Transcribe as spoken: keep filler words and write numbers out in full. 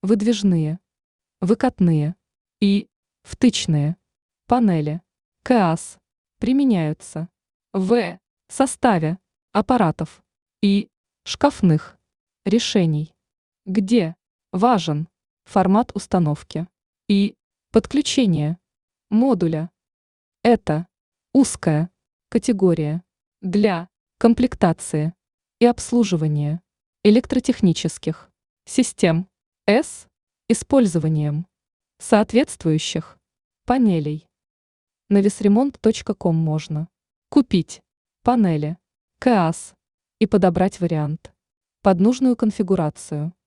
выдвижные, выкатные и втычные панели КАС применяются в составе аппаратов и шкафных решений, где важен формат установки и подключения модуля. Это узкая категория для комплектации и обслуживания электротехнических систем с использованием соответствующих панелей. На весремонт точка ком можно купить панели КАС и подобрать вариант под нужную конфигурацию.